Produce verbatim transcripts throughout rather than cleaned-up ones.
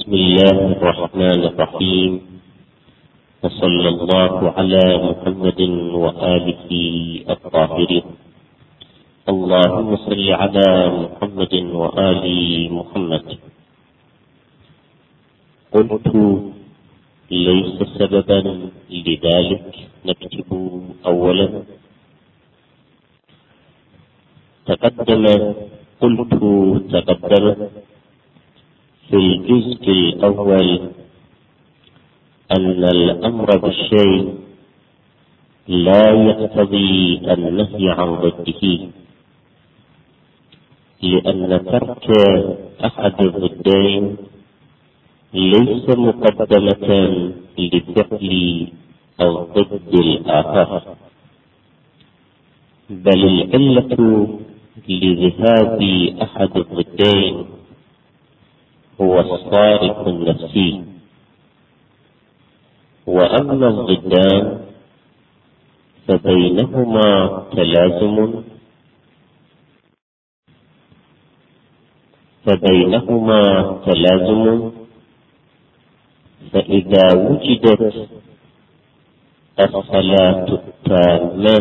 بسم الله الرحمن الرحيم، وصلى الله على محمد وآله الطاهرين. اللهم صل على محمد وآل محمد. قلت ليس سببا لذلك نكتب أولا. تقدم قلت تقدم في الجزء الأول أن الأمر بالشيء لا يقتضي النهي عن ضده، لأن ترك أحد الضدين ليس مقدمة لفعل الضد الآخر، بل العلة لذهاب أحد الضدين هو الصارف النفسي، وأما الضدان فبينهما تلازم فبينهما تلازم فإذا وجدت الصلاة التامة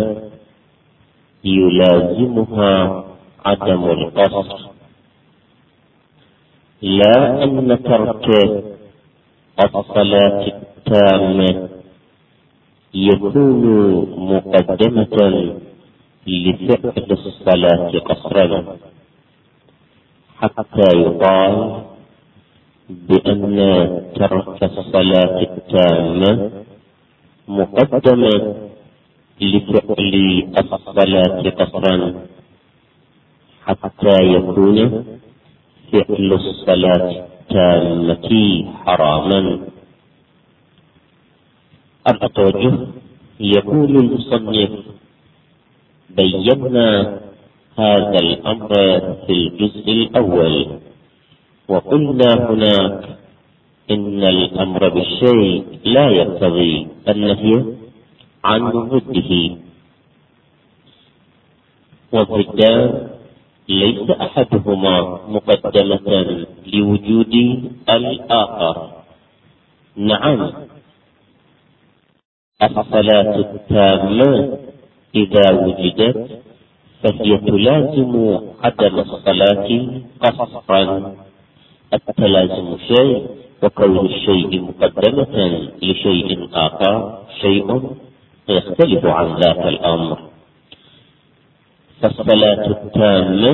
يلازمها عدم القصر، لا أن ترك الصلاة التامة يكون مقدمة لفعل الصلاة قصرا حتى يقال بأن ترك الصلاة التامة مقدمة لفعل الصلاة قصرا حتى يكون فعل الصلاة التامة حراما. التوجه يقول المصنف: بينا هذا الأمر في الجزء الأول، وقلنا هناك إن الأمر بالشيء لا يقتضي النهي عن ضده، والضدان ليس أحدهما مقدمة لوجود الآخر. نعم، الصلاة التامة إذا وجدت فهي تلازم عدم الصلاة قصرا. التلازم شيء، وكون الشيء مقدمة لشيء آخر شيء يختلف عن ذاك الأمر. فالصلاة التامة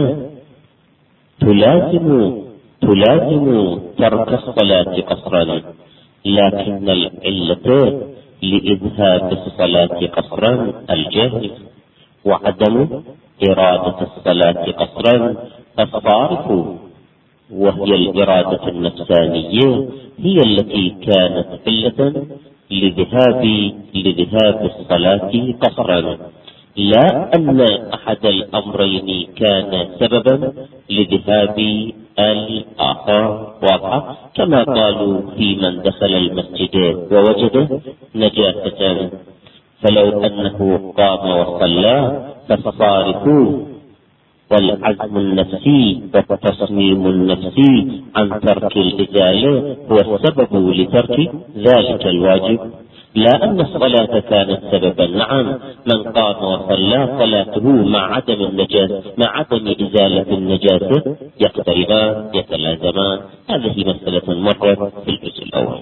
تلازم تلازم ترك الصلاة قصرا، لكن العلة لإذهاب الصلاة قصرا الجهل، وعدم إرادة الصلاة قصرا الصارف، وهي الإرادة النفسانية هي التي كانت علة لذهاب لذهاب الصلاة قصرا، لا أن أحد الأمرين كان سببا لذهاب الآخر. واضح؟ كما قالوا في من دخل المسجد ووجد نجاسة فلو أنه قام وصلى فالصارف والعزم النفسي والتصميم النفسي عن ترك الإزالة هو السبب لترك ذلك الواجب، لا أن الصلاة كانت سببا. نعم، من قام وصلى صلاته مع عدم النجاسة مع عدم إزالة النجاسة يقتربان يتلازمان. هذه مسألة مرت في الجزء الأول.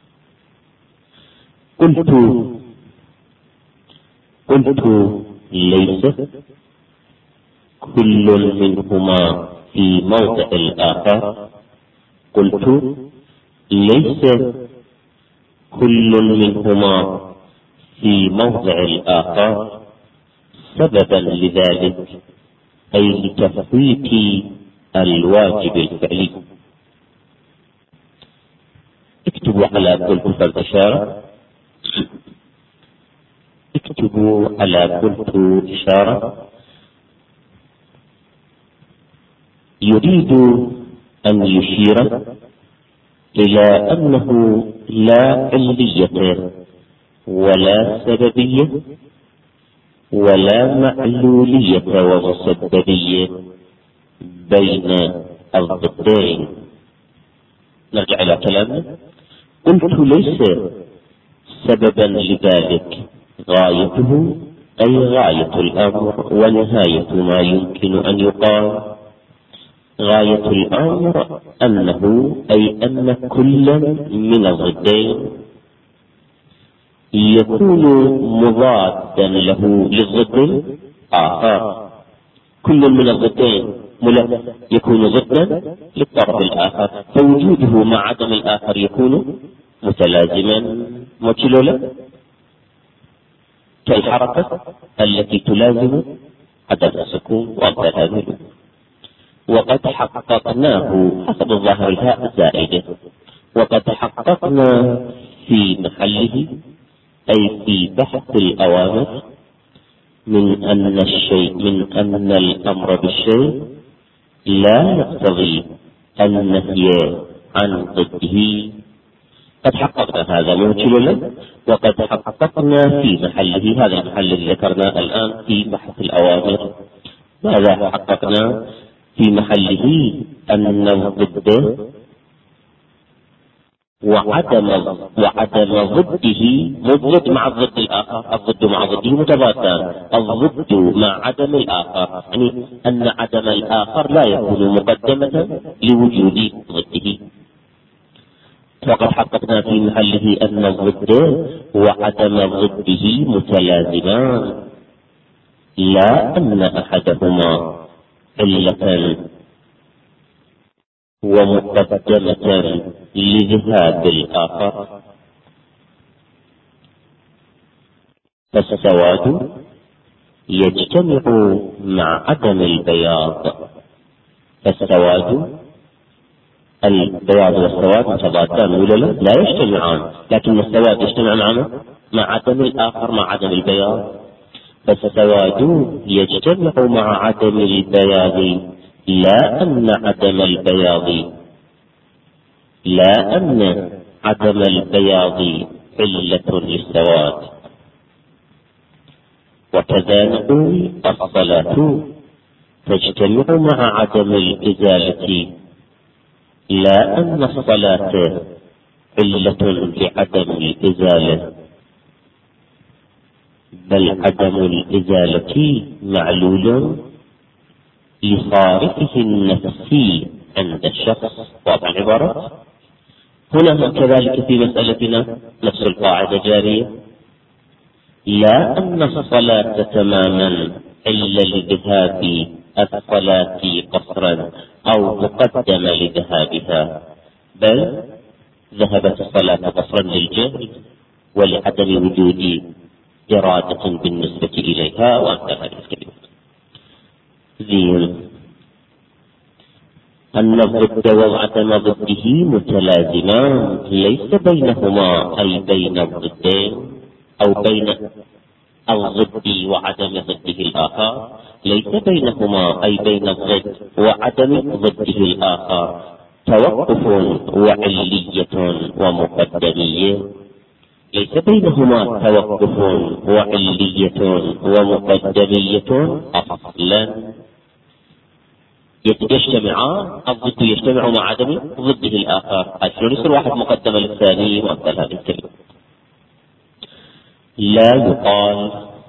قلت قلت ليس كل منهما في موضع الآخر. قلت ليس كل منهما في موضع الآخر سببا لذلك، أي لتفويت الواجب الفعلي. اكتبوا على قلت فالإشارة اكتبوا على قلت إشارة. يريد أن يشير إلى أنه لا علية ولا سببية ولا معلولية ومسببية بين الضدين، نرجع إلى كلامنا. قلت ليس سببا لذلك غايته أي غاية الأمر ونهاية ما يمكن أن يقال. غاية الأمر أنه أي أن كل من الضدين يكون مضادا له للضد الآخر. كل من الضدين يكون ضدا للطرف الآخر، فوجوده مع عدم الآخر يكون متلازما متلولا كالحركة التي تلازم عدم السكون وأمثال هذه. وقد حققناه حسب الظاهر الهاء زائدة، وقد حققنا في محله أي في بحث الأوامر من أن الشيء من أن الأمر بالشيء لا يقتضي النهي عن ضده. قد حققنا هذا موكل، وقد حققنا في محله هذا المحل الذي ذكرناه الآن في بحث الأوامر. ماذا حققنا في محله؟ أن الضد وعدم وعدم ضده مضد مع الضد الآخر، الضد مع ضده متضادان، الضد مع عدم الآخر، يعني أن عدم الآخر لا يكون مقدمة لوجود ضده. وقد حققنا في محله أن الضد وعدم ضده متلازمان، لا أن أحدهما علة ومقدمة لذهاب الآخر. فالسواد يجتمع مع عدم البياض. فالسواد البياض والسواد متضادان ولا لا؟ لا يجتمعان، لكن السواد يجتمع معنا مع عدم الآخر مع عدم البياض. فالسواد يجتمع مع عدم البياض، لا أن عدم البياض لا أن عدم البياض علة للسواد. وكذا نقول الصلاة تجتمع مع عدم الإزالة، لا أن الصلاة علة لعدم الإزالة، بل عدم الإزالة معلول لصارفه النفسي عند الشخص. واضح العبارة؟ هنا كذلك في مسألتنا نفس القاعدة جارية، لا أن الصلاة تماما إلا لذهاب الصلاة قصرا أو مقدمة لذهابها، بل ذهبت الصلاة قصرا للجهل ولعدم وجود إرادة بالنسبة إليها وأمثال هذه الكلمات. زين. أن الضد وعدم ضده متلازمان، ليس بينهما أي بين الضدين أو بين الضد وعدم ضده الآخر، ليس بينهما أي بين الضد وعدم ضده الآخر توقف وعلية ومقدمية، ليس بينهما توقف وعلية ومقدمية أصلا. يجتمعان، الضد يجتمع مع عدم ضده الآخر، أصلا يصير واحد مقدمة للثاني وأمثال هذه الكلمة. لا يقال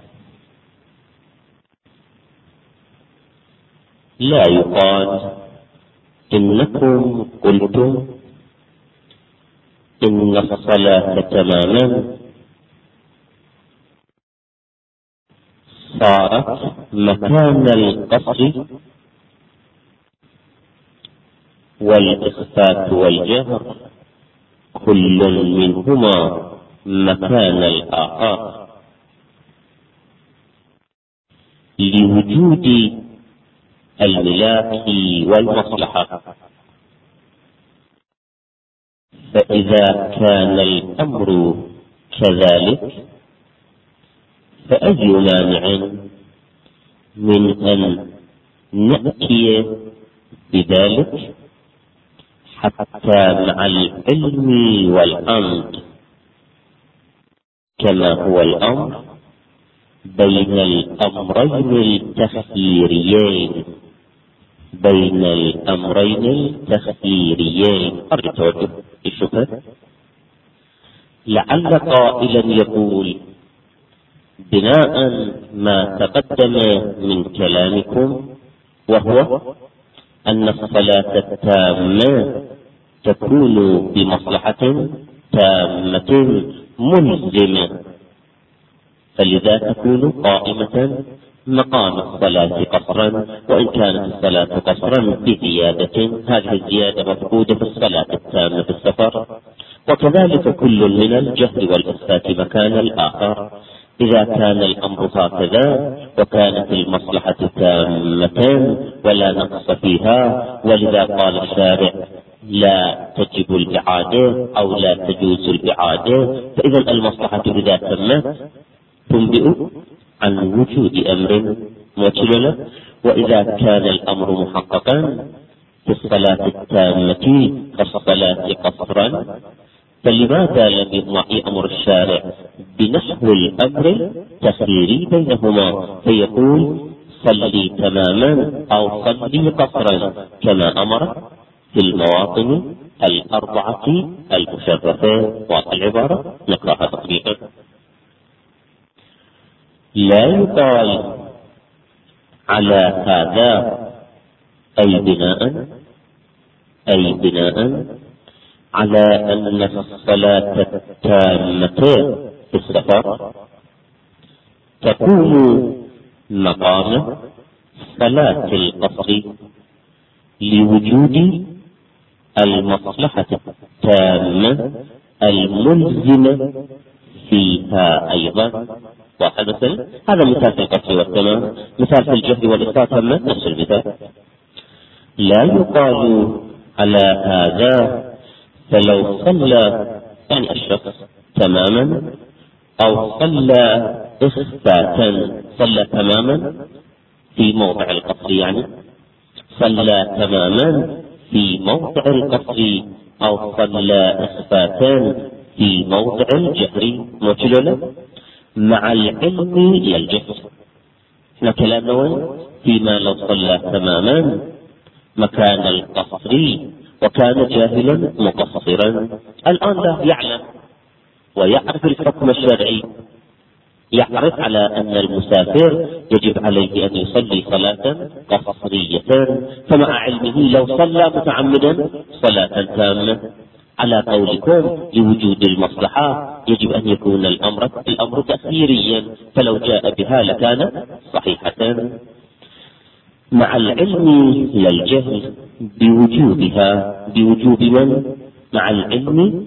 لا يقال إنكم قلتم إن الصلاة تماما صارت مكان القصر والإخفاء والجهر كل منهما مكان الآخر لوجود الملاك والمصلحة. فإذا كان الأمر كذلك فأي مانع من أن نأتي بذلك حتى مع العلم والأمر كما هو الأمر بين الأمرين التخييريين، بين الأمرين التخييريين. أرجو التوجه للشبهة. لعل قائلا يقول بناء ما تقدم من كلامكم، وهو أن الصلاة التامة تكون بمصلحة تامة ملزمة، فلذا تكون قائمة مقام الصلاة قصرا، وإن كانت الصلاة قصرا بزيادة، هذه الزيادة مفقودة في الصلاة التامة في السفر. وكذلك كل من الجهل والإثبات مكان الآخر. إذا كان الأمر هكذا وكانت المصلحة تامة ولا نقص فيها، ولذا قال الشارع لا تجب الإعادة أو لا تجوز الإعادة، فإذا المصلحة إذا تمت تنبئ عن وجود أمر موجل. وإذا كان الأمر محققا في الصلاة التامة كالصلاة قصرا، فلماذا لم يأمر الشارع بنحو الأمر التخييري بينهما، فيقول صلي تماما أو صلي قصرا، كما أمر في المواطن الأربعة المشرفة. والعبارة نقرأها تطبيقا. لا يقال على هذا أي بناء أي بناء على أن الصلاة التامة في السفر تكون مقام صلاة القصر لوجود المصلحة التامة الملزمة فيها أيضا. واحد مثل هذا مثال في القصر والتمام، مثال في الجهل والإثبات نفس المثال. لا يقال على هذا، فلو صلى يعني الشخص تماما أو صلى إخفاتا، صلى تماما في موضع القصر، يعني صلى تماما في موضع القصر أو صلى إخفاتا في موضع الجهر موجل مع العلم للجهل. احنا كلامنا وين؟ فيما لو صلى تماما مكان القصر وكان جاهلا مقصرا. الآن لا يعلم ويعرف الحكم الشرعي، يعرف على أن المسافر يجب عليه أن يصلي صلاة قصرية، فمع علمه لو صلى متعمدا صلاة تامة، على قولكم لوجود المصلحة يجب أن يكون الأمر الأمر تأثيريا، فلو جاء بها لكان صحيحة. مع العلم لا الجهل بوجوبها، بوجوب من؟ مع العلم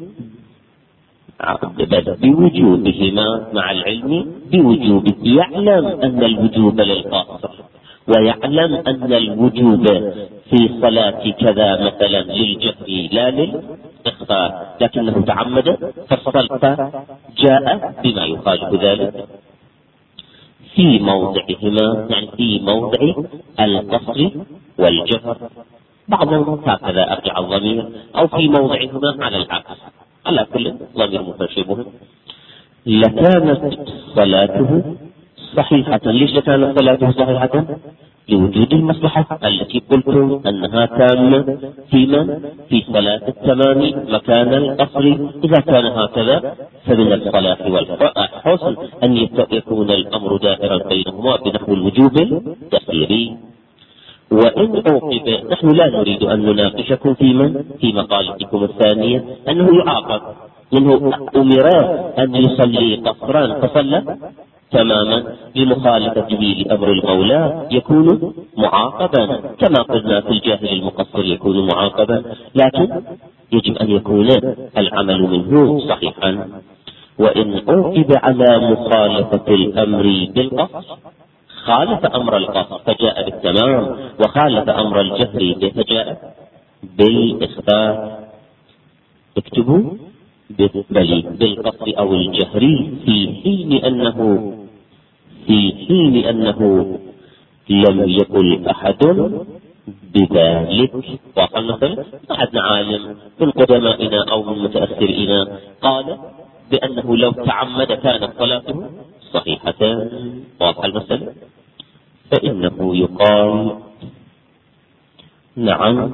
بوجوبهما، مع العلم بوجوب. يعلم أن الوجوب للقاصر، ويعلم أن الوجوب في صلاة كذا مثلا للجهل لا للإخفاء، لكنه تعمد فالصلاة جاء بما يخالف ذلك في موضعهما، يعني في موضع القصر والجهر. بعضهم هكذا أرجع الضمير، أو في موضعهما على العكس، على كل ضمير متشابه. لكانت صلاته صحيحة. ليش لكانت صلاته صحيحة؟ لوجود المصلحة التي قلتم أنها تامة في من؟ في صلاة التمام مكان القصر. إذا كان هكذا فمن الصلاح والحسن أن يكون الأمر دائرا بينهما بنحو الوجوب التأثيري. وإن عوقب، نحن لا نريد أن نناقشكم في من؟ في مقالتكم الثانية أنه يعاقب، منه أمر أن يصلي قصرا فصلى تماما بمخالفته لأمر المولى يكون معاقبا، كما قلنا في الجاهل المقصر يكون معاقبا، لكن يجب أن يكون العمل منه صحيحا. وإن عوقب على مخالفة الأمر بالقصر، خالف أمر القصر فجاء بالتمام، وخالف أمر الجهر فجاء بالإخفاء. اكتبوا بالقصر أو الجهر في حين أنه في حين أنه لم يقل أحد بذلك. وقال مثلا أحد عالم من قدمائنا أو من متأثرين قال بأنه لو تعمد كانت صلاته صحيحة، وقال مثلا فإنه يقال نعم،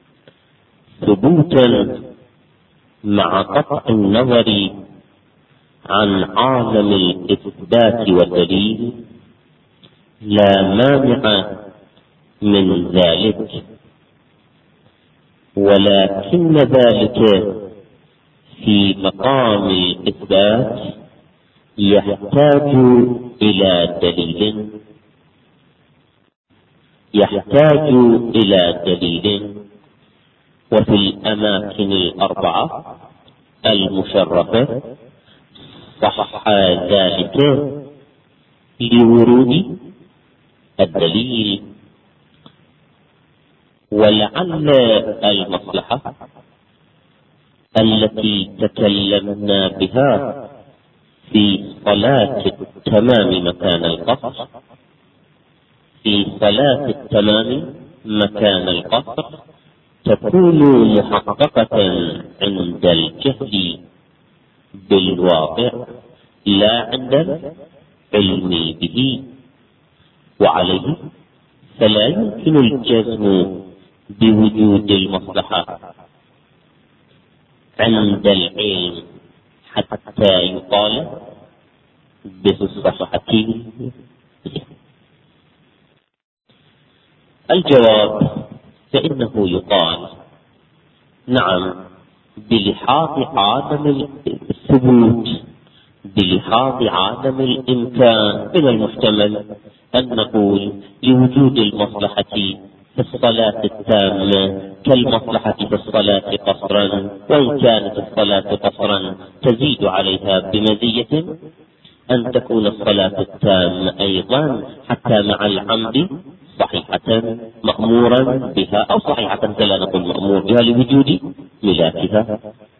ثبوتا مع قطع النظر عن عالم الإثبات والدليل لا مانع من ذلك، ولكن ذلك في مقام الإثبات يحتاج إلى دليل يحتاج إلى دليل وفي الأماكن الأربعة المشرفة صح ذلك لورود الدليل. ولعل المصلحة التي تكلمنا بها في صلاة التمام مكان القصر في صلاة التمام مكان القصر تكون محققة عند الجهل بالواقع لا عند العلم به، وعليه فلا يمكن الجزم بوجود المصلحة عند العلم حتى يقال بالصحة. الجواب فإنه يقال نعم، بلحاظ عدم الثبوت بلحاظ عدم الإمكان من المحتمل أن نقول لوجود المصلحة في الصلاة التامة كالمصلحة في الصلاة قصرا، وإن كانت الصلاة قصرا تزيد عليها بمزية أن تكون الصلاة التامة أيضا حتى مع العمد صحيحة مأمورا بها، أو صحيحة فلا نقول مأمور بها لوجود ملاكها.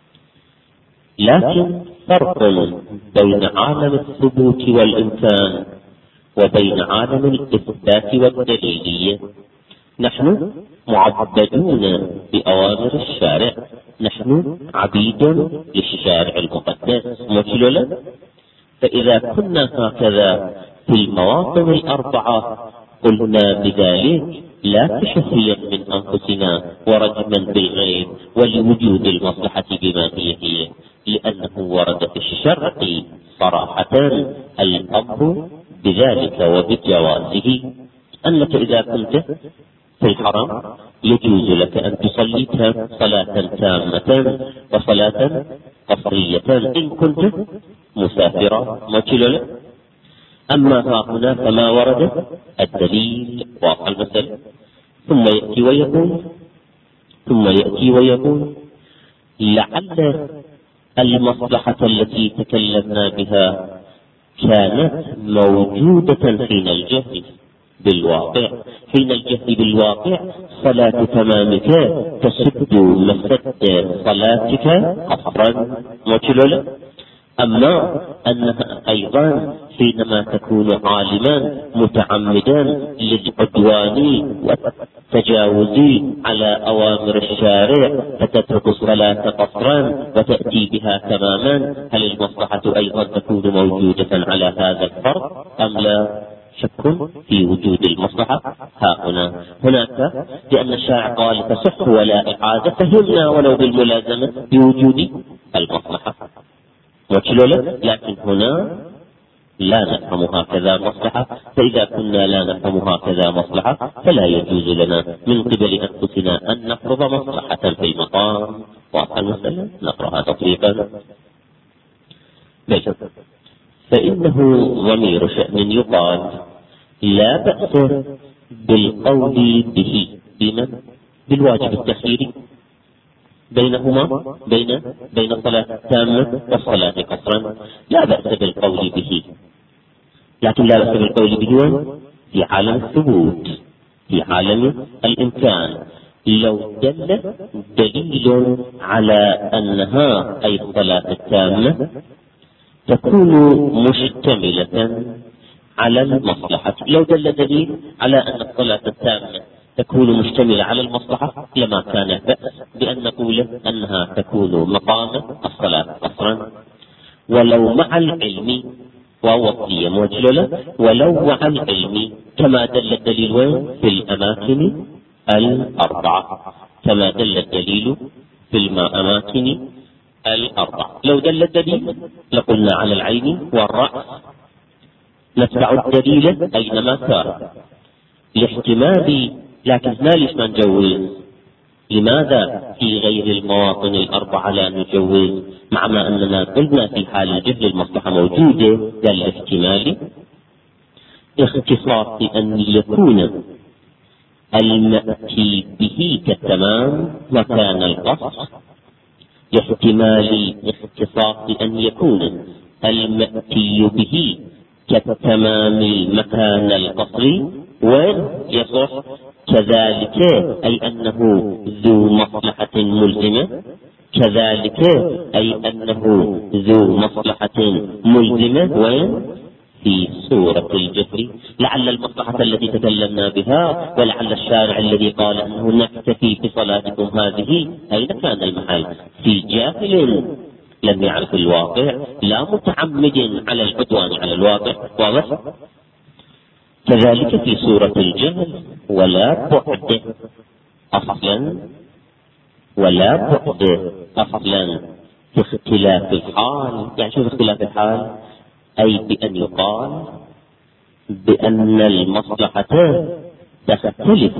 لكن فرق بين عالم الثبوت والإمكان وبين عالم الإثبات والدليلية. نحن معبدون بأوامر الشارع، نحن عبيد للشارع المقدس مثلنا. فإذا كنا هكذا في المواطن الأربعة قلنا بذلك لا تشهيا من أنفسنا ورجما بالغيب ولوجود المصلحة بما هي هي، لأنه ورد في الشرع صراحة الأمر بذلك وبجوازه، أنك إذا كنت في الحرم يجوز لك أن تصلي صلاة تامة وصلاة قصرية إن كنت مسافرا مثلا. أما ها هنا فما ورد الدليل واضح المسألة. ثم يأتي ويقول ثم يأتي ويقول لعل المصلحة التي تكلمنا بها كانت موجودة حين الجهل بالواقع. حين الجهل بالواقع صلاة تمامك تسد مسد صلاتك قصرا مثلا. أما أنها أيضا حينما تكون عالما متعمدا للعدوان والتجاوز على أوامر الشارع فتترك الصلاة قصرا وتأتي بها تماما، هل المصلحة أيضا تكون موجودة على هذا الفرض أم لا؟ شك في وجود المصلحة ها هنا هناك، لأن الشارع قال تصح ولا إعادة، فهمنا ولو بالملازمة بوجود المصلحة وكلنا. لكن هنا لا نفهم هكذا مصلحة، فإذا كنا لا نفهم هكذا مصلحة فلا يجوز لنا من قبل أنفسنا أن نفرض مصلحة في المقام. واضح المسألة؟ نقرأها تطبيقا. فإنه ضمير شأن يقال لا بأس بالقول به بمن بالواجب التخييري بينهما بين بين الصلاة التامة والصلاة قصرا، لا بأس بالقول به، لكن لا بأس بالقول به في عالم الثبوت في عالم الإمكان. لو دل دليل على أنها أي الصلاة التامة تكون مشتملة على المصلحة، لو دل دليل على أن الصلاة التامة تكون مشتملة على المصلحة لما كان بأس بأن نقول أنها تكون مقام الصلاة قصرا. ولو مع العلم ووصية موجلة ولو مع العلم كما دل الدليل في الأماكن الأربعة، كما دل الدليل في الأماكن الأربعة. لو دل الدليل لقلنا على العين والرأس، نتبع الدليل أينما كان لاحتمال، لكن لا ليش ما نجوز؟ لماذا في غير المواطن الأربعة لا نجوز مع ما أننا قلنا في حال الجهل المصلحة موجودة؟ قال لاحتمال اختصاص أن يكون المأتي به كالتمام مكان القصر، لاحتمال اختصاص أن يكون المأتي به كالتمام مكان القصر ويصح كذلك أي أنه ذو مصلحة ملزمة، كذلك أي أنه ذو مصلحة ملزمة وين؟ في سورة الجهر. لعل المصلحة التي تكلمنا بها ولعل الشارع الذي قال أنه نكتفي بصلاتكم هذه أين كان المحل؟ في جاهل لم يعرف الواقع، لا متعمد على العدوان على الواقع، واضح؟ كذلك في سورة الجهل ولا بعد أصلا، ولا بعد أصلا في اختلاف الحال. يعني شوف اختلاف الحال، أي بأن يقال بأن المصلحة تختلف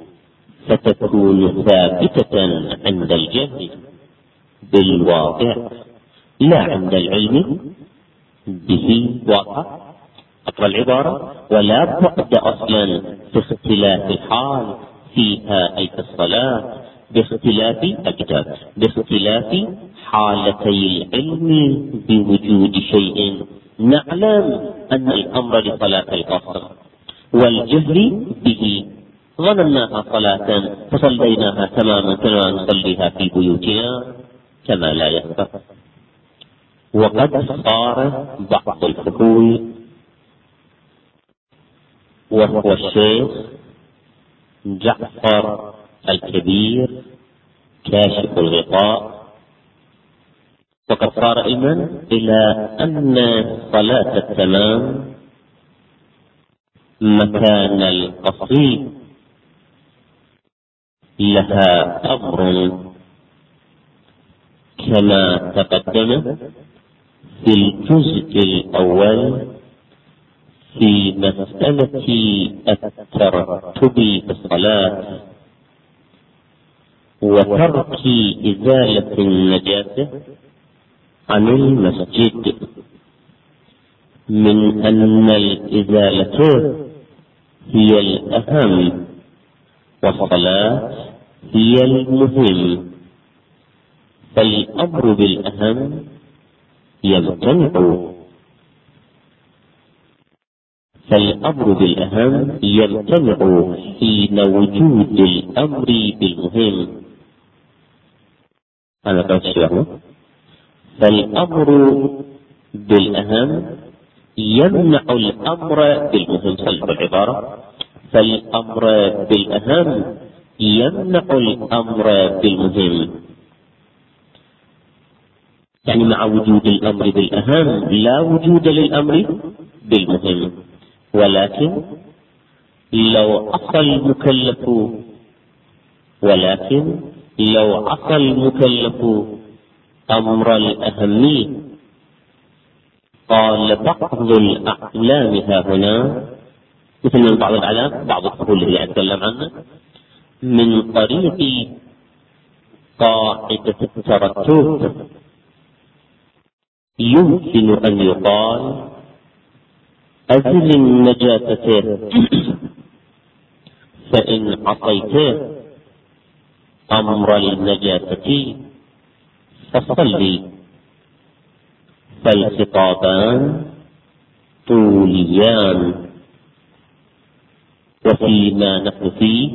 فتكون ثابتة عند الجهل بالواقع لا عند العلم به واقع. أقرأ العبارة: ولا بعد أصلا في اختلاف الحال فيها أي في الصلاة باختلاف الكتاب، باختلاف حالتي العلم بوجود شيء نعلم أن الأمر لصلاة القصر والجهل به ظنناها صلاة فصليناها تماما كما نصليها في بيوتنا كما لا يخفى. وقد صار بعض الفحول وهو الشيخ جعفر الكبير كاشف الغطاء، وقد صار علما إلى أن صلاة التمام مكان القصر لها أمر كما تقدم في الجزء الأول في مسألة الترتب في الصلاة وترك إزالة النجاسة عن المسجد، من أن الإزالة هي الأهم والصلاة هي المهم، فالأمر بالأهم يمتنع فالأمر بالأهم يمتنع حين وجود الأمر بالمهم. أنا قلت فالأمر بالأهم يمنع الأمر بالمهم. صلح العبارة: فالأمر بالأهم يمنع الأمر بالمهم. يعني مع وجود الأمر بالأهم لا وجود للأمر بالمهم، ولكن لو عصى المكلف ولكن لو عصى المكلف أمر الأهمية، قال بعض الأعلام ها هنا مثل من بعض الأعلام بعض الفحول اللي أتكلم عنه من طريق قاعدة الترتب يمكن أن يقال أزل النجاسة فإن عصيت أمر النجاسة فصلي، فالخطابان طوليان. وفيما نحن فيه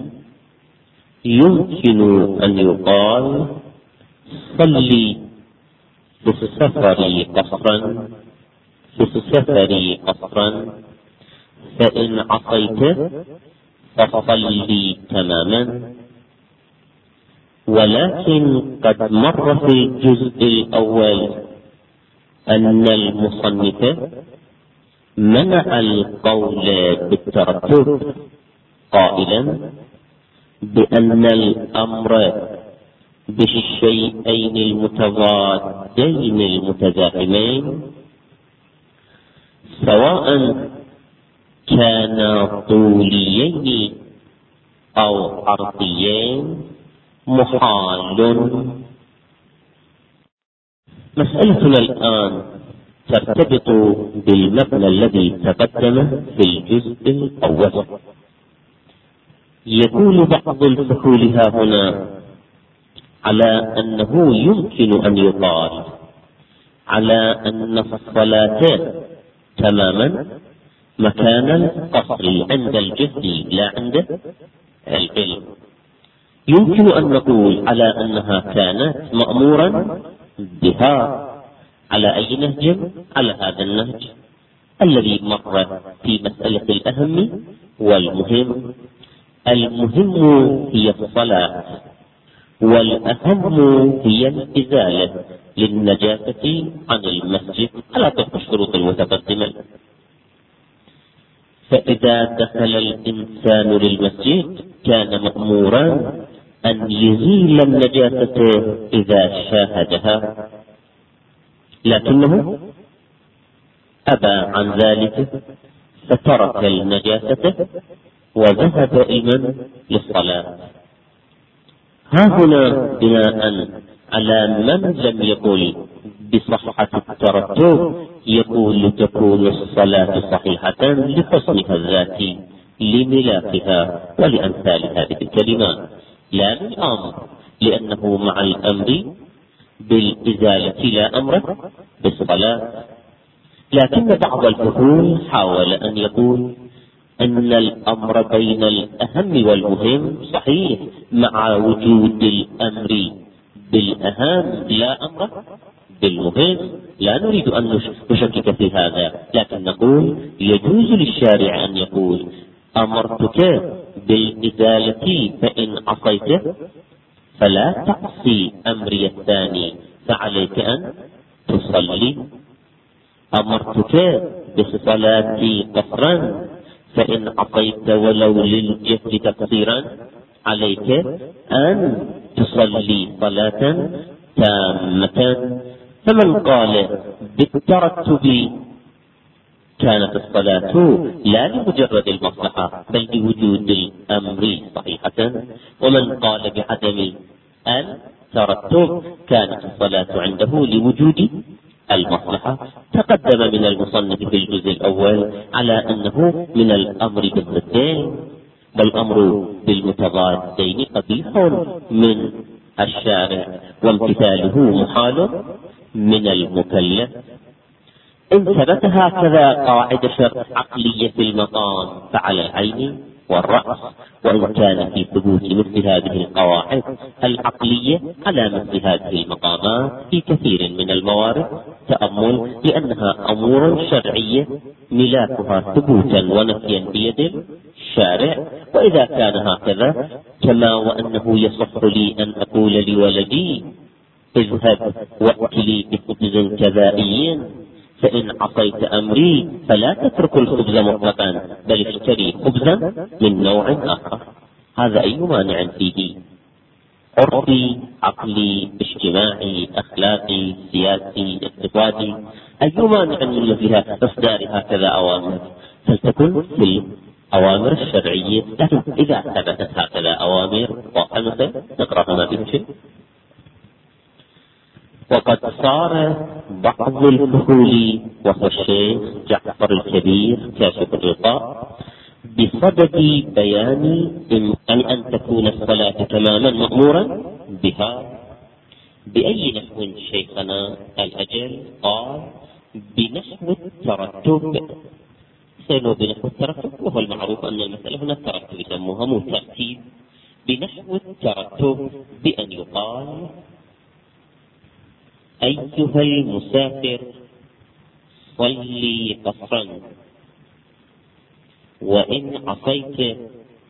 يمكن أن يقال صلي في السفر قصرا في السفر قصرا فإن عصيت فصلي تماما. ولكن قد مر في الجزء الأول أن المصنف منع القول بالترتب قائلا بأن الأمر بالشيئين المتضادين المتزاحمين سواء كانا طوليين أو عرضيين محال. مسألتنا الآن ترتبط بالمبنى الذي تقدم في الجزء الأول. يقول بعض الفحول ها هنا على أنه يمكن أن يقال على أن الصلاة تماما مكان القصر عند الجهل لا عند العلم. يمكن أن نقول على أنها كانت مأمورا بها على أي نهج؟ على هذا النهج الذي مر في مسألة الأهم والمهم. المهم هي الصلاة، والأهم هي الإزالة للنجاسة عن المسجد على تلك الشروط المتقدمة. فإذا دخل الإنسان للمسجد كان مأمورا أن يزيل النجاسة إذا شاهدها، لكنه أبى عن ذلك فترك النجاسة وذهب إلى للصلاة. ها هنا بناء على من لم يقل بصحة الترتب يقول تكون الصلاة صحيحة لحسنها الذاتي لملاكها ولأمثال هذه الكلمات، لا للأمر، لأنه مع الأمر بالإزالة لا أمر بالصلاة. لكن بعض الفحول حاول أن يقول أن الأمر بين الأهم والمهم صحيح مع وجود الأمر بالأهم لا أمر بالمهم. لا نريد أن نشكك في هذا، لكن نقول يجوز للشارع أن يقول أمرتك بالإزالة فإن عصيت فلا تعصي أمري الثاني فعليك أن تصلي. أمرتك بالصلاة قصرا فإن عصيت ولو للجهل تقصيرا عليك أن تصلي صلاة تامة. فمن قال بالترتب كانت الصلاة لا لمجرد المصلحة بل لوجود الأمر صحيحة، ومن قال بعدم الترتب كانت الصلاة عنده لوجود المصلحة. تقدم من المصنف في الجزء الأول على أنه من الأمر بالضدين، والأمر بالمتضادين قبيح من الشارع وامتثاله محال من المكلف. إن ثبت هكذا قاعدة شرع عقلية في المقام فعلى العين والرأس، وإن كان في ثبوت مثل هذه القواعد العقلية على مثل هذه المقامات في كثير من الموارد تأمل، لأنها أمور شرعية ملاكها ثبوتا ونفيا بيد الشارع. وإذا كان هكذا كما وأنه يصح لي أن أقول لولدي اذهب وأكلي بخبز كذائي فإن عصيت أمري فلا تترك الخبز مطلقا بل اشتري خبزا من نوع آخر. هذا أي مانع فيه؟ عرفي، عقلي، اجتماعي، أخلاقي، سياسي، اقتصادي، أي مانع من مثلها إصدار هكذا أوامر؟ فلتكن في الأوامر الشرعية. لكن إذا ثبتت هكذا أوامر وقمت نقرأ ما فيه شيء. وقد صار بعض الفحول وهو الشيخ جعفر الكبير كاشف الغطاء بصدد بيان أن أن تكون الصلاة تماما مأمورا بها. بأي نحو شيخنا الأجل؟ قال بنحو الترتب. سينو بنحو الترتب، وهو المعروف أن المسألة هنا الترتب يسموها مو ترتيب. بنحو الترتب بأن يقال أيها المسافر صلي قصرا وإن عصيت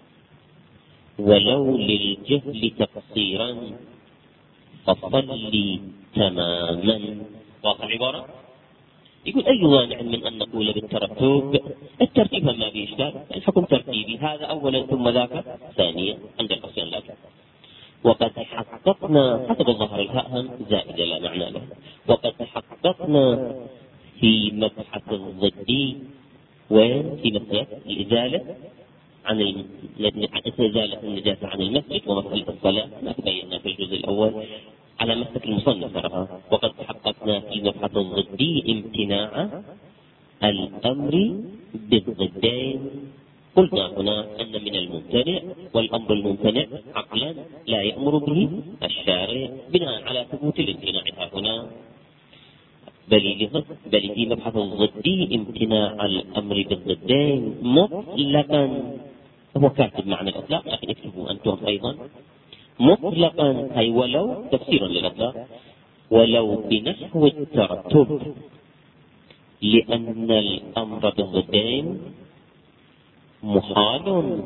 ولو للجهل تقصيرا فصلي تماما. واضح العبارة؟ يقول أي مانع من أن نقول بالترتب؟ الترتيب ما به إشكال، الحكم ترتيبي، هذا أولا ثم ذاك ثانيا عند القسم لك. وقد حققنا حسب الظاهر الهاء زائدة لا معنى له، وقد حققنا في مبحث الضدي وين في مسألة الإزالة عن إزالة النجاسة عن المسجد ومسألة الصلاة ما تبينا في الجزء الأول على مسألة المصنف ترى. وقد حققنا في مبحث الضدي امتناع الأمر بالضدين. قلنا هنا أن من الممتنع، والأمر الممتنع عقلا لا يأمر به الشارع بناء على ثبوت الامتناع هنا، بل بل في مبحث الضدي امتناع الأمر بالضدين مطلقا. هو كاتب معنى الإطلاق لكن اكتبوا أنتم أيضا مطلقا، أي ولو تفسيرا للإطلاق، ولو بنحو الترتب، لأن الأمر بالضدين محال،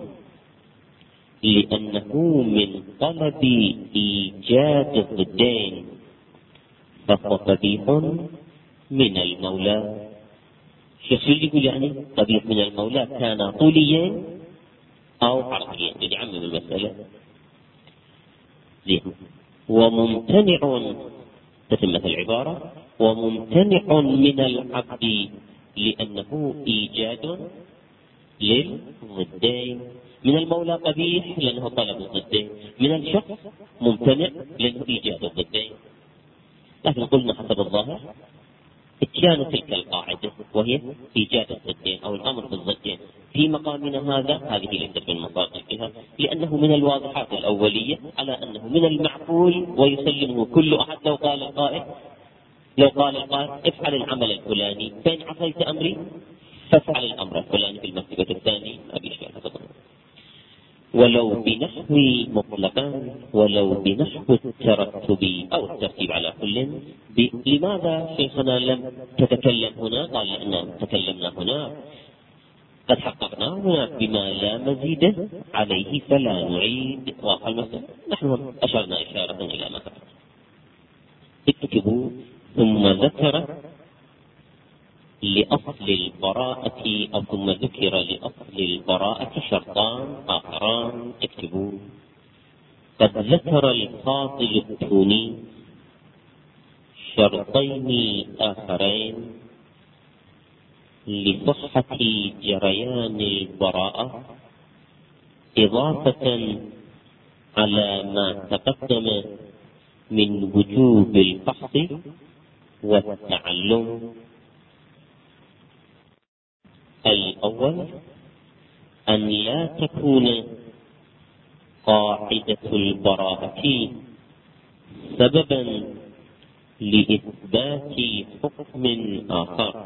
لأنه من طلب إيجاد الضدين، فهو قبيح من المولى. شيخ يقول يعني قبيح من المولى كان طوليا أو عرضيا، يعني عمم المسألة. وممتنع تتمة العبارة، وممتنع من العبد لأنه إيجاد للضدين. من المولى قبيح لأنه طلب الضدين، من الشخص ممتنع لأنه إيجاد الضدين. لكن قلنا حسب الظاهر اتيان تلك القاعدة وهي إيجاد الضدين أو الأمر بالضدين في مقامنا هذا، هذه ليست من مصادقها، لأنه من الواضحات الأولية على أنه من المعقول ويسلمه كل أحد. لو قال القائل لو قال القائل افعل العمل الفلاني، فإن عصيت أمري فافعل الأمر الفلاني في المكتبة الثانية، ما بإشكال هذا. ولو بنحو مطلقا، ولو بنحو الترتب أو الترتيب على كل. لماذا شيخنا لم تتكلم هنا؟ قال لأننا تكلمنا هنا قد حققنا هنا بما لا مزيد عليه فلا نعيد. واقع المسألة نحن أشرنا إشارة إلى ما فعل. اكتبوا ثم ذكر لأصل البراءة أو ثم ذكر لأصل البراءة شرطان آخران. اكتبوا قد ذكر الفاضل الثوني شرطين آخرين لصحة جريان البراءة، إضافة على ما تقدم من وجوب الفحص والتعلم. الأول أن لا تكون قاعدة البراءة سببا لإثبات حكم آخر،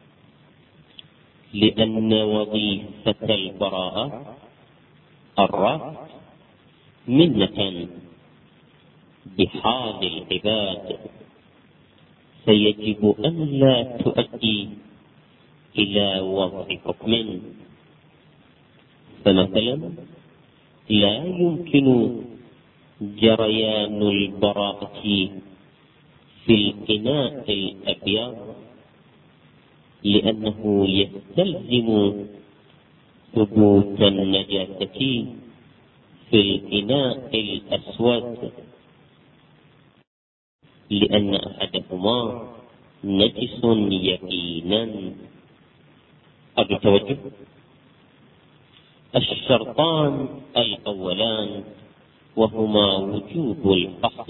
لأن وظيفة البراءة الرفع منة بحال العباد، فيجب أن لا تؤدي إلى وضع حكم. فمثلا لا يمكن جريان البراءة في الإناء الأبيض، لأنه يستلزم ثبوت النجاسة في الإناء الأسود، لأن أحدهما نجس يقينا. أرجو التوجه. الشرطان الأولان وهما وجوب الفحص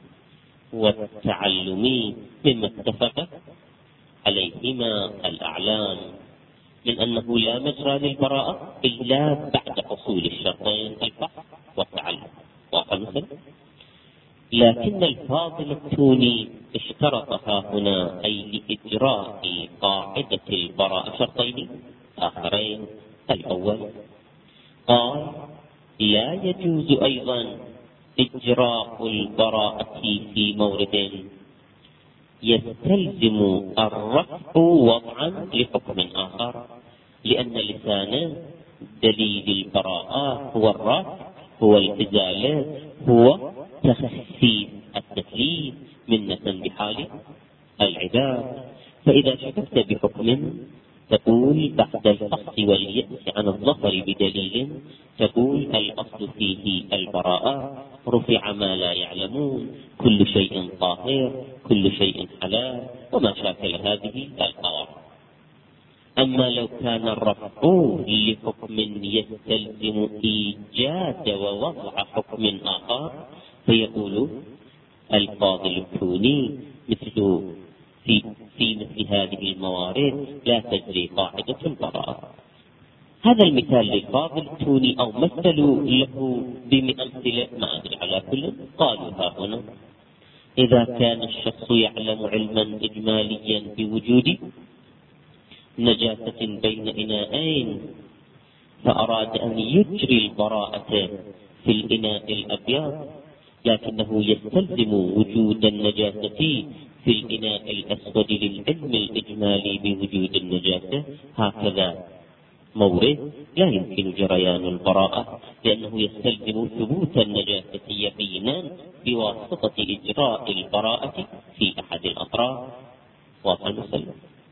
والتعلم مما اتفق عليهما الأعلام من أنه لا مجرى للبراءة إلا بعد حصول الشرطين الفحص والتعلم. واقع مثلا. لكن الفاضل الثوني اشترطها هنا، أي لإجراء قاعدة البراءة شرطين آخرين. الأول قال لا يجوز أيضا إجراء البراءة في مورد يستلزم الرفع وضعا لحكم آخر، لأن لسان دليل البراءة هو الرفع، هو الإزالة، هو تخفيف التكليف منة بحال العباد. فإذا شككت بحكم تقول بعد الفصل واليأس عن الظفر بدليل، تقول الأصل فيه البراءة، رفع ما لا يعلمون، كل شيء طاهر، كل شيء حلال، وما شاكل هذه القواعد. أما لو كان الرفع لحكم يستلزم إيجاد ووضع حكم آخر، فيقول الفاضل الثوني مثل في, في مثل هذه الموارد لا تجري قاعدة البراءة. هذا المثال للفاضل الثوني أو مثلوا له بأمثلة ما أدري، على كل قالوا ها هنا إذا كان الشخص يعلم علما إجماليا بوجود نجاسة بين إناءين، فأراد أن يجري البراءة في الإناء الأبيض، لكنه يستلزم وجود النجاسة في الإناء الأسود للعلم الإجمالي بوجود النجاسة، هكذا مورد لا يمكن جريان البراءة، لأنه يستلزم ثبوت النجاسة يقينا بواسطة إجراء البراءة في أحد الأطراف. واضح المسألة؟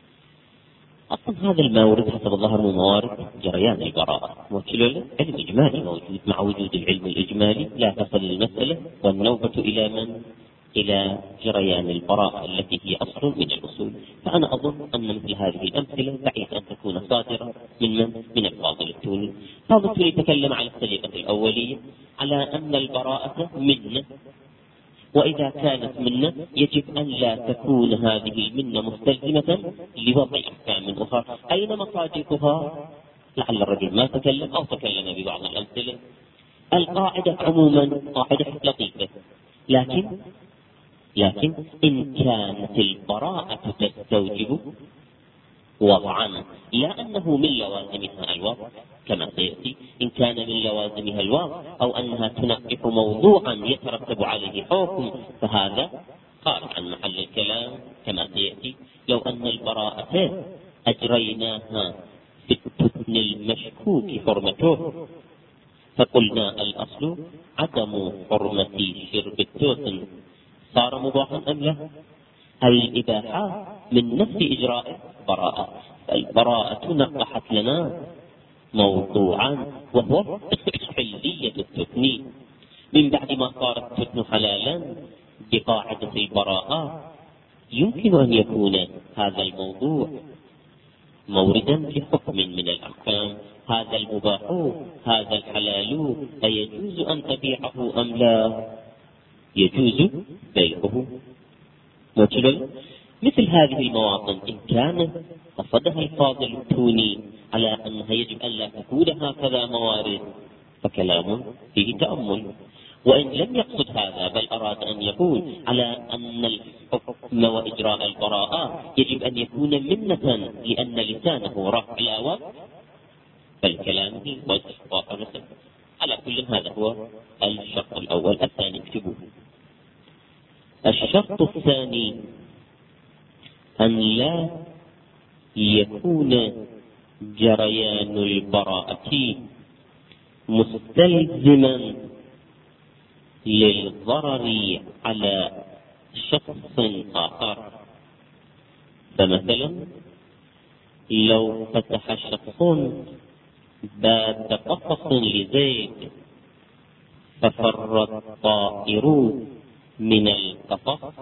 أصلا هذا المورد حسب الظاهر من موارد جريان البراءة، علم إجمالي موجود، مع وجود العلم الإجمالي لا تصل المسألة والنوبة إلى من؟ إلى جريان البراءة التي هي أصل من الأصول. فأنا أظن أن مثل هذه الأمثلة بعيد أن تكون صادرة من من؟ من الفاضل الثوني. الفاضل الثوني يتكلم على السليقة الأولية، على أن البراءة منة، وإذا كانت منة يجب أن لا تكون هذه المنة مستلزمة لوضع أحكام أخرى. أين مصادقها؟ لعل الرجل ما تكلم أو تكلم ببعض الأمثلة. القاعدة عموما قاعدة لطيفة، لكن لكن إن كانت البراءة تستوجب وضعا، لا أنه من لوازمها الوضع كما سيأتي، إن كان من لوازمها الوضع أو أنها تنقح موضوعا يترتب عليه حكم، فهذا خارج عن محل الكلام كما سيأتي. لو أن البراءة أجريناها في التثن المشكوك حرمته، فقلنا الأصل عدم حرمة شرب التثن، صار مباحا أم لا؟ الإباحة من نفس إجراء براءة، البراءة نقحت لنا موضوعا وهو حلية التثني. من بعد ما صار التثن حلالا بقاعدة البراءة، يمكن أن يكون هذا الموضوع موردا لحكم من الأحكام. هذا المباح، هذا الحلال، أيجوز أن أبيعه أم لا؟ يجوز بيعه. مثل مثل هذه المواطن إن كان قصدها الفاضل الثوني على أنها يجب أن لا تكون هكذا موارد، فكلام فيه تأمل. وإن لم يقصد هذا بل أراد أن يقول على أن الحكم وإجراء البراءة يجب أن يكون منة لأن لسانه رفع لا وضع، فالكلام فيه وجه واقع مثل. على كل هذا هو الشرط الأول. الثاني اكتبوه. الشرط الثاني أن لا يكون جريان البراءة مستلزما للضرر على شخص آخر. فمثلا لو فتح شخص باب قفص لزيد ففر الطائر من القفص،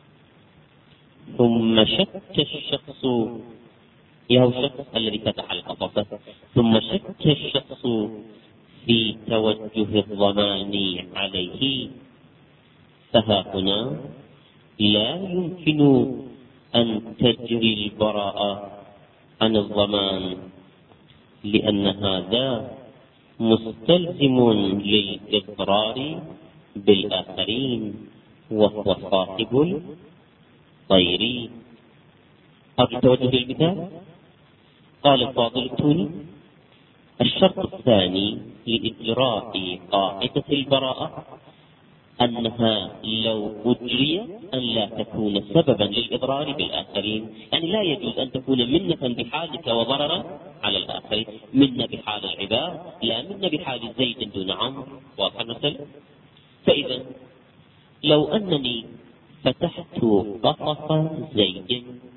ثم شك الشخص يهو الشخص الذي فتح القفص ثم شك الشخص في توجه الضمان عليه، فها هنا لا يمكن أن تجري البراءة عن الضمان، لأن هذا مستلزم للإضرار بالآخرين وهو صاحب الطير. أرجو توجه المثال. قال الفاضل الثوني: الشرط الثاني لإجراء قاعدة البراءة أنها لو أجري أن لا تكون سببا للإضرار بالآخرين، يعني لا يجوز أن تكون منة بحالك وضررا على الآخرين، منة بحال العباد لا منة بحال زيد دون عمرو. واضح المثل؟ فإذا لو أنني فتحت قفص زيد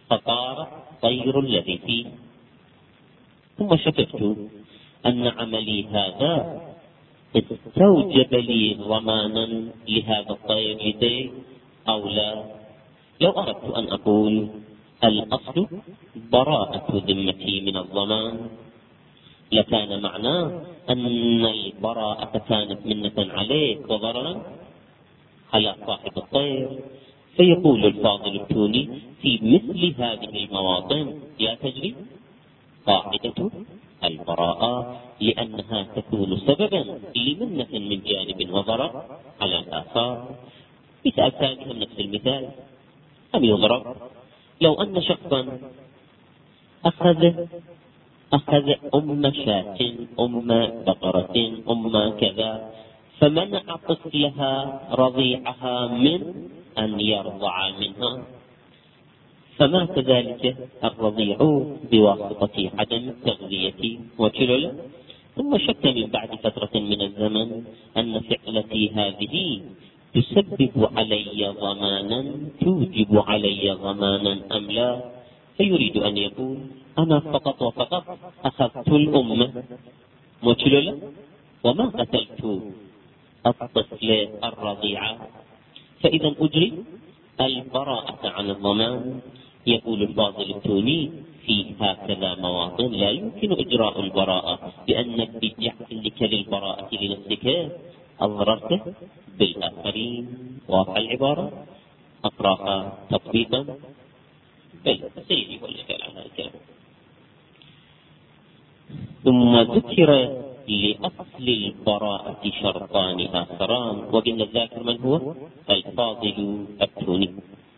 فطار الطير الذي فيه، ثم شككت أن عملي هذا استوجب لي ضمانا لهذا الطير لدي أو لا. لو أردت أن أقول الأصل براءة ذمتي من الضمان لكان معناه أن البراءة كانت منة عليك وضررا على صاحب الطير. فيقول الفاضل التوني في مثل هذه المواطن لا تجري قاعدة البراءة، لأنها تكون سببا لمنة من جانب وضرر على الآخر. مثال ثاني من نفس المثال أم يضرب لو أن شخصا أخذ أخذ أم شاة أم بقرة أم كذا فمنع طفلها رضيعها من أن يرضع منها، فمات ذلك الرضيع بواسطة عدم التغذية وكلل، ثم شك من بعد فترة من الزمن أن فعلتي هذه تسبب علي ضمانا توجب علي ضمانا أم لا، فيريد أن يقول أنا فقط وفقط أخذت الأم وكلل وما قتلت الطفل الرضيع، فإذا أجري البراءة عن الضمان. يقول الفاضل التوني في هكذا مواطن لا يمكن إجراء البراءة، لأنك بجعلك للبراءة لنفسك أضررت بالآخرين. واضح العبارة؟ أقرأها تطبيقا بل سيدي والإشكال على الكلام. ثم ذكر لأصل البراءة شرطان آخران، وقلنا الذاكر من هو؟ الفاضل التوني.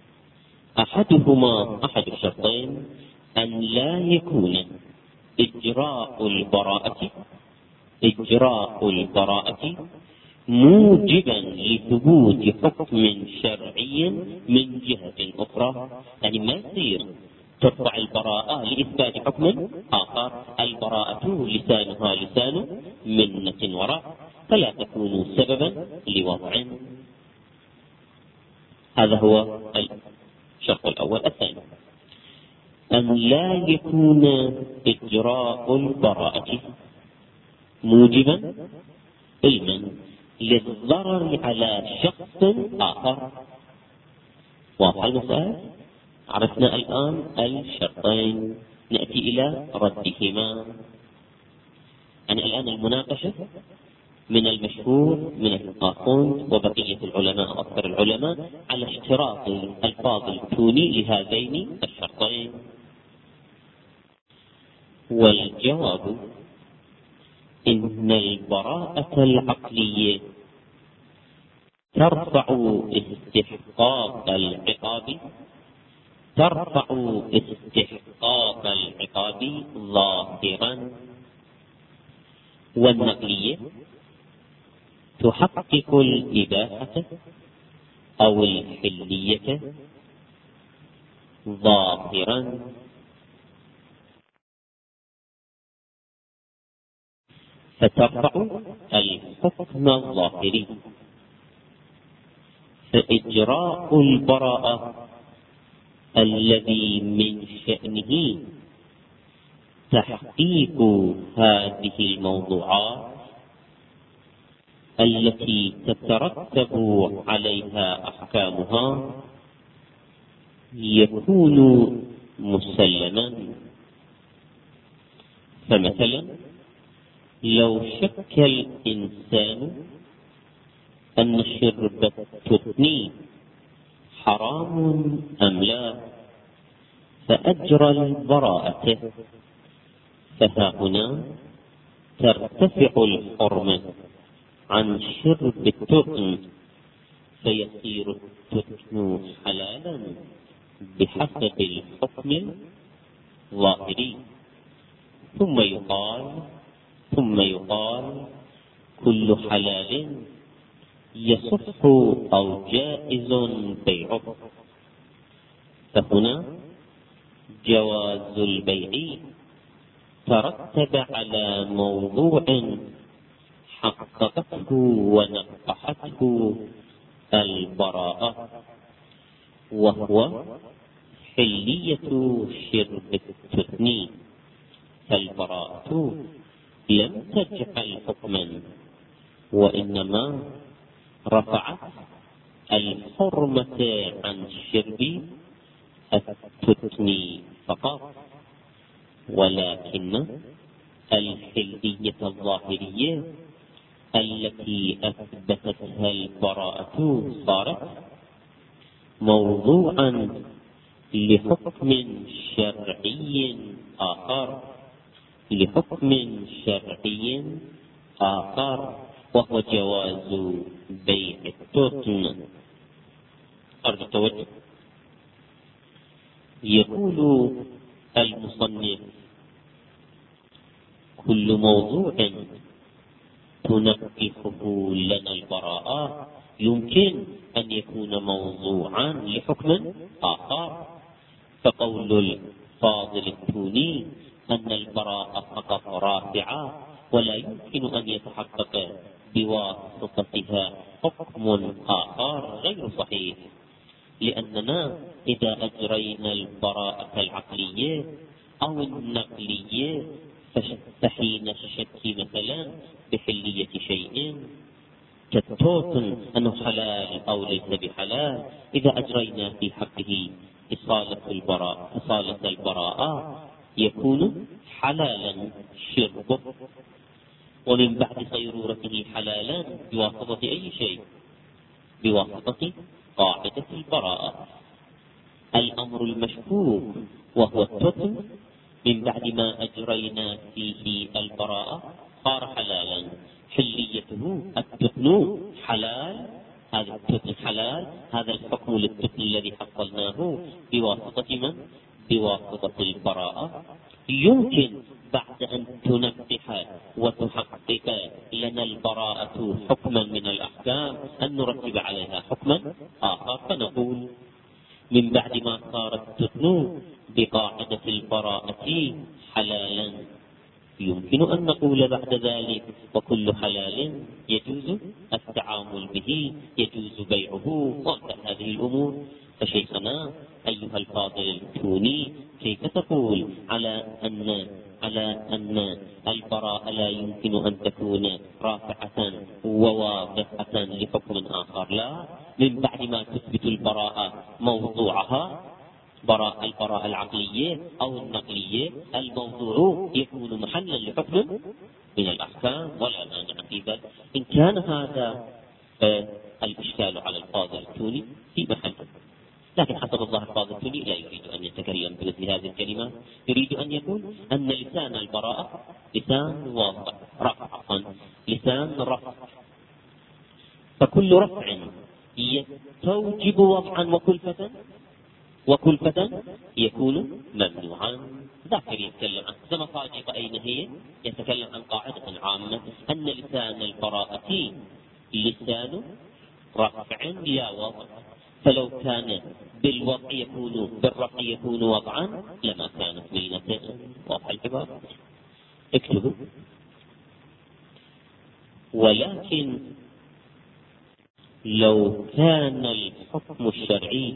أحدهما أحد الشرطين أن لا يكون إجراء البراءة إجراء البراءة موجبا لثبوت حكم شرعي من جهة أخرى، يعني ما يصير ترفع البراءة لإثبات حكم آخر، البراءة لسانها لسان منة وراء، فلا تكون سببا لوضع. هذا هو الشرط الأول. الثاني أن لا يكون إجراء البراءة موجبا علما للضرر على شخص آخر. واضح المسألة؟ عرفنا الآن الشرطين، نأتي إلى ردهما. يعني الآن المناقشة من المشهور من القاقون وبقية العلماء وأكثر العلماء على اشتراط الفاضل التوني لهذين الشرطين، والجواب إن البراءة العقلية ترفع استحقاق العقاب ترفع استحقاق العقاب ظاهرا، والنقلية تحقق الإباحة أو الحلية ظاهرا. فترفع الحكم الظاهري، فإجراء البراءة الذي من شأنه تحقيق هذه الموضوعات التي تترتب عليها أحكامها يكون مسلما. فمثلا لو شك الإنسان أن شرب التثني حرام أم لا فأجرى البراءة، فها هنا ترتفع الحرمة عن شرب التثن، فيصير التثن حلالا بحسب الحكم الظاهري. ثم يقال ثم يقال كل حلال يصح أو جائز بيعه، فهنا جواز البيع ترتب على موضوع حققته ونقحته البراءة، وهو حلية شرب التثني، فالبراءة لم تجعل حكما، وإنما رفعت الحرمة عن شرب التثني فقط، ولكن الحلية الظاهرية التي أثبتتها البراءة صارت موضوعا لحكم شرعي آخر لحكم شرعي آخر وهو جواز بيع التثن. أرجو التوجه. يقول المصنف: كل موضوع تنقحه لنا البراءة يمكن أن يكون موضوعا لحكم آخر، فقول الفاضل التوني أن البراءة فقط رافعة ولا يمكن أن يتحقق بواسطتها حكم آخر غير صحيح، لأننا إذا أجرينا البراءة العقلية أو النقلية فحين الشك مثلا بحلية شيء كالتوتن أنه حلال أو ليس بحلال، إذا أجرينا في حقه إصالة البراءة إصالة البراءة يكون حلالا شربه، ومن بعد صيرورته حلالا بواسطة أي شيء؟ بواسطة قاعدة البراءة. الأمر المشكوك وهو التثن من بعد ما أجرينا فيه البراءة صار حلالا، حليته التثن حلال، هذا التثن حلال، هذا الحكم للتثن الذي حصلناه بواسطة من؟ بواسطة البراءة. يمكن بعد أن تنبح وتحقق لنا البراءة حكما من الأحكام أن نرتب عليها حكما آخر، فنقول من بعد ما صارت التثن بقاعدة البراءة حلالا يمكن أن نقول بعد ذلك وكل حلال يجوز التعامل به، يجوز بيعه، وانتهت هذه الأمور. فشيخنا أيها الفاضل التوني، كيف تقول على أن على أن البراءة لا يمكن أن تكون رافعة وواضحة لحكم آخر؟ لا، من بعد ما تثبت البراءة موضوعها براءة البراءة العقلية أو النقلية، الموضوع يكون محلا لحكم من الأحكام ولا مانع في ذلك. إن كان هذا الإشكال على الفاضل التوني في محله، لكن حسب الظاهر الفاضل التوني لا يريد أن يتكلم بمثل هذه الكلمات، يريد أن يقول أن لسان البراءة لسان واضح رفع، لسان رفع، فكل رفع يستوجب وضعا وكلفة وكلفة يكون ممنوعا. ذاكر يتكلم عن زمخارج أين هي؟ يتكلم عن قاعدة عامة أن لسان البراءة لسان رفع لا وضع، فلو كان بالوضع يكون بالرفع يكون وضعا لما كانت بينة واضح العبارة. اكتبوا: ولكن لو كان الحكم الشرعي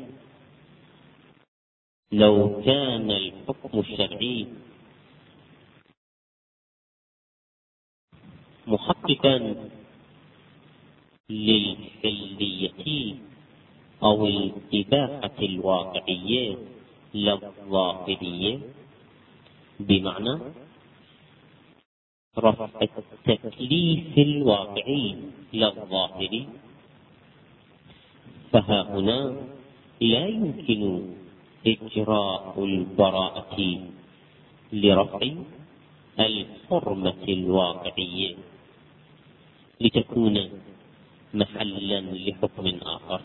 لو كان الحكم الشرعي محققا للحلية أو الإباحة الواقعية للظاهرية، بمعنى رفع التكليف الواقعي للظاهري، فها هنا لا يمكن إجراء البراءة لرفع الحرمة الواقعية لتكون محلا لحكم آخر.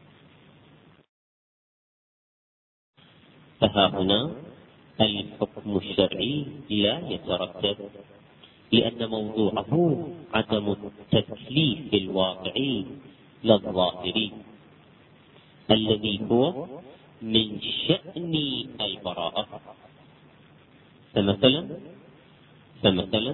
فها هنا الحكم الشرعي لا يترتب، لأن موضوعه عدم التكليف الواقعي للظاهري الذي هو من شأن البراءة. فمثلا فمثلا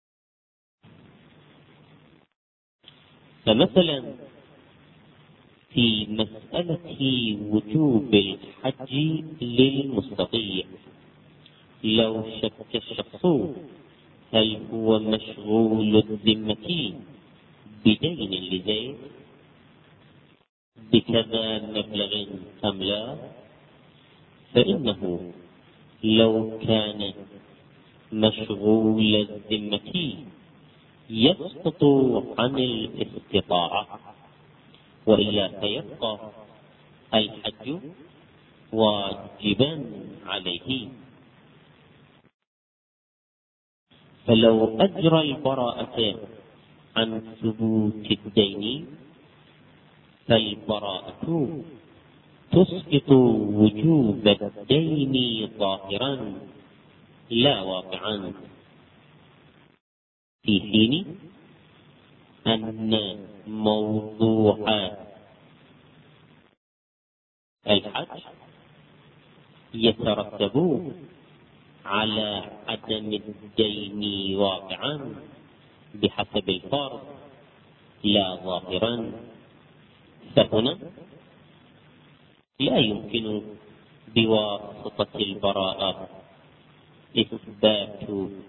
فمثلا في مسألة وجوب الحج للمستطيع. لو شك الشخص هل هو مشغول الذمة بدين لزيد بكذا مبلغ أم لا، فإنه لو كان مشغول الذمة يسقط عن الاستطاعة، وإلا فيبقى الحج واجبا عليه. فلو أجرى البراءة عن ثبوت الدين فالبراءة تسقط وجوب الدين ظاهرا لا واقعا، في حين أن موضوع الحج يترتب على عدم الدين واقعا بحسب الفرض لا ظاهرا. فهنا لا يمكن بواسطة البراءة إثبات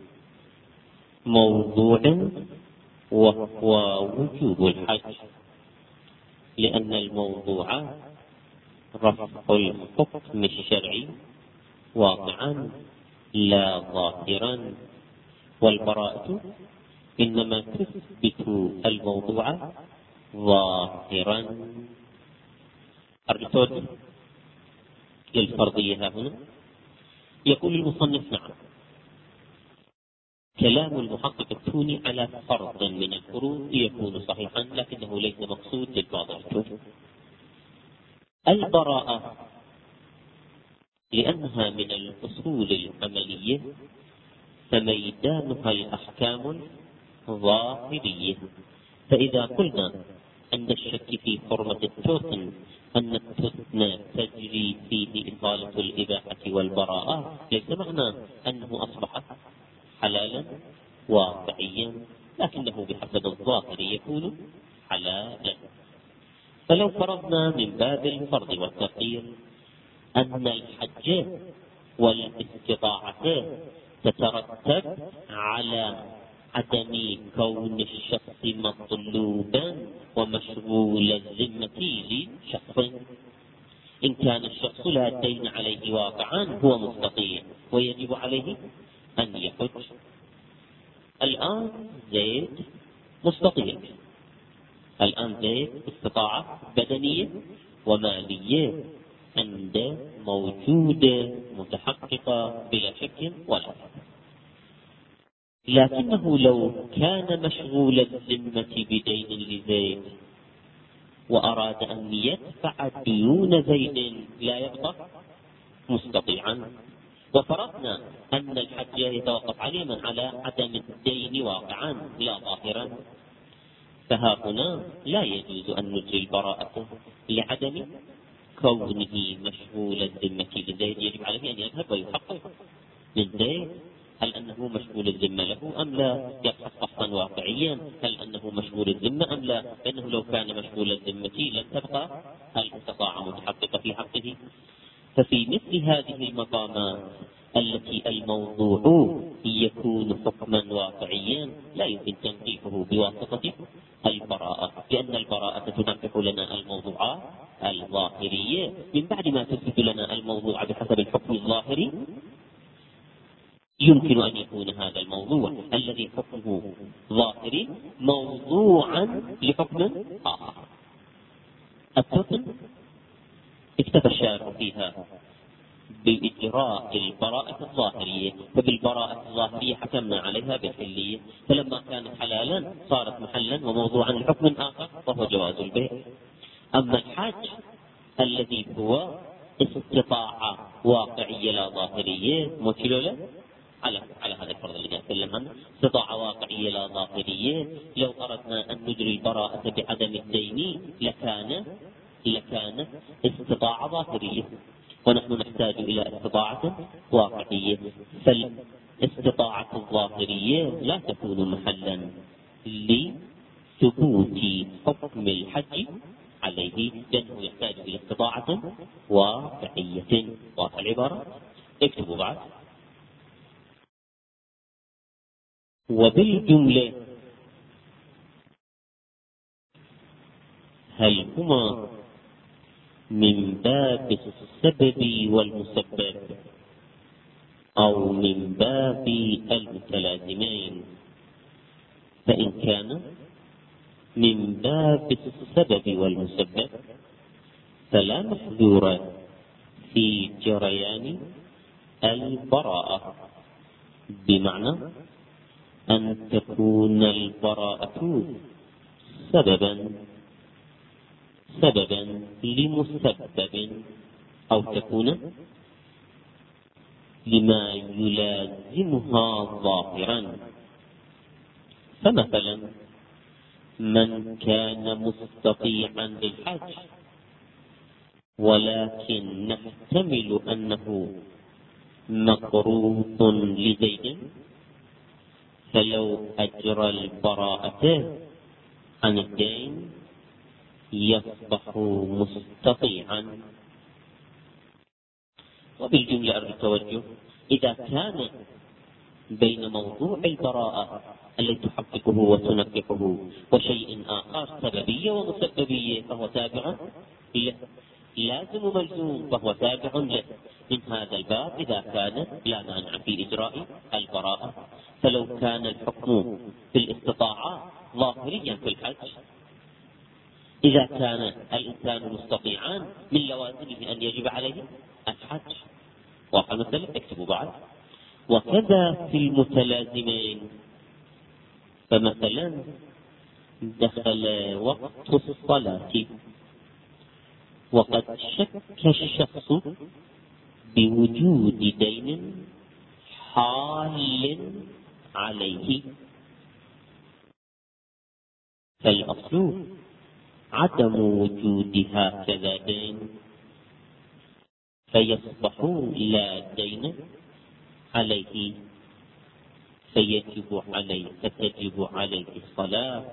موضوع وهو وجوب الحج، لأن الموضوع رفع الحكم الشرعي واقعا لا ظاهرا، والبراءة إنما تثبت الموضوع ظاهرا. الرد للفرضية هنا يقول المصنف: نعم، كلام المحقق الثوني على فرض من الفروض يكون صحيحا، لكنه ليس مقصود للبعض الكتب. البراءة لأنها من الأصول العملية فميدانها الأحكام الظاهرية. فإذا قلنا أن الشك في حرمة التوتن أن التوتن تجري فيه إطالة الإباحة والبراءة، ليس معنى أنه أصبح حلالا واقعيا، لكنه بحسب الظاهر يكون حلالا. فلو فرضنا من باب الفرض والتقدير أن الحج والاستطاعة تترتب على عدم كون الشخص مطلوبا ومشغول الذمة لشخص، إن كان الشخص لا دين عليه واقعا هو مستطيع ويجب عليه أن يحج. الآن زيد مستطيع، الآن زيد استطاعة بدنية ومالية عنده موجودة متحققة بلا شك ولا شك، لكنه لو كان مشغول الذمة بدين لزيد وأراد أن يدفع ديون زيد لا يبقى مستطيعا، وفرضنا أن الحج يتوقف عليه من على عدم الدين واقعا لا ظاهرا، فها هنا لا يجوز أن نجري البراءة لعدم كونه مشغول الذمة لزيد. يجب عليه أن يذهب ويحقق من زيد هل أنه مشغول الذمة له أم لا، يبحث بحثا واقعيا هل أنه مشغول الذمة أم لا، لأنه لو كان مشغول الذمة لن تبقى الاستطاعة متحققة في حقه. ففي مثل هذه المقامات التي الموضوع يكون حكما واقعيا لا يمكن تنقيحه بواسطة البراءة، لأن البراءة تنقح لنا الموضوعات الظاهرية من بعد ما تثبت لنا الموضوع بحسب الحكم الظاهري. يمكن أن يكون هذا الموضوع الذي حكمه ظاهري موضوعا لحكم آخر. التوتن اكتفى الشارع فيها بإجراء البراءة الظاهرية، فبالبراءة الظاهرية حكمنا عليها بالحلية، فلما كانت حلالا صارت محلا وموضوعا لحكم آخر وهو جواز البيع. أما الحج الذي هو استطاعة واقعية لا ظاهرية مثل له على على هذا الفرض اللي نتكلم عنه، استطاعة واقعية لا ظاهرية، لو أردنا أن نجري البراءة بعدم الدين لكان لكانت استطاعة ظاهرية، ونحن نحتاج إلى استطاعة واقعية. فالاستطاعة الظاهرية لا تكون محلا لثبوت حكم الحج على عليه لأنه يحتاج إلى استطاعة واقعية. واضح العبارة؟ اكتبوا بعد. وبالجملة هل هما من باب السبب والمسبب أو من باب المتلازمين؟ فإن كان من باب السبب والمسبب فلا محذور في جريان البراءة، بمعنى أن تكون البراءة سببا سببا لمسبب، أو تكون لما يلازمها ظاهرا. فمثلا من كان مستطيعا للحج ولكن نحتمل أنه مقروض لزيد، فلو أجرى البراءة عن الدين يصبح مستطيعا. وبالجملة أرجو التوجه، إذا كان بين موضوع البراءة التي تحققه وتنكحه وشيء آخر سببية ومسببية فهو تابع له، لازم ملزوم فهو تابع له. من هذا الباب إذا كان لا مانع في إجراء البراءة. فلو كان الحكم في الاستطاعة ظاهريا في الحج، إذا كان الإنسان مستطيعا من لوازمه أن يجب عليه الحج. واضح المسألة؟ اكتبوا بعد. وكذا في المتلازمين، فمثلا دخل وقت الصلاة وقد شك الشخص بوجود دين حال عليه، فالأصل عدم وجود هكذا دين، فيصبح لا دين عليه، فيجب عليه فتجب عليه الصلاة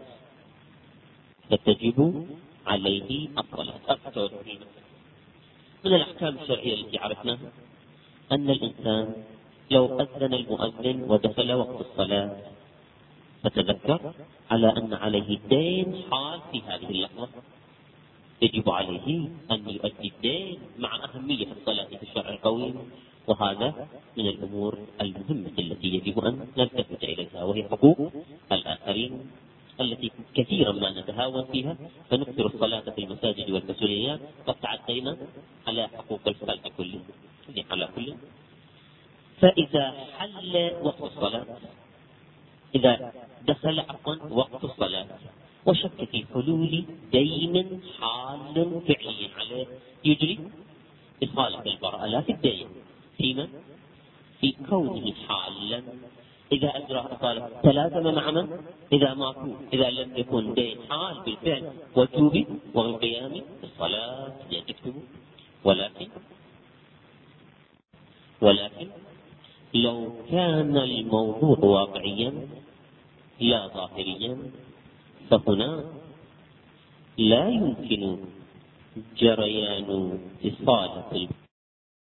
فتجب عليه الصلاة. أكثر من الأحكام الشرعية التي عرفناها أن الإنسان لو أذن المؤذن ودخل وقت الصلاة فتذكر على أن عليه دين حال في هذه اللحظة، يجب عليه أن يؤدي الدين مع أهمية الصلاة في الشرع القويم. وهذا من الأمور المهمة التي يجب أن نلتفت إليها، وهي حقوق الآخرين التي كثيرا ما نتهاون فيها، فنكثر الصلاة في المساجد والمسؤوليات قد تعدينا على حقوق الخلق كله على كل. فإذا حل وقت الصلاة، إذا دخل عفوا وقت الصلاة وشك في حلول دين حال فعلي عليه، يجري إصالة البراءة لا في الدين، فيما في كونه حالا. إذا أجرى إصالة تلازم مع من؟ إذا ماكو إذا لم يكن دين حال بالفعل وجوب والقيام بالصلاة يجب. ولكن ولكن لو كان الموضوع واقعيا لا ظاهريا، فهنا لا يمكن جريان إصالة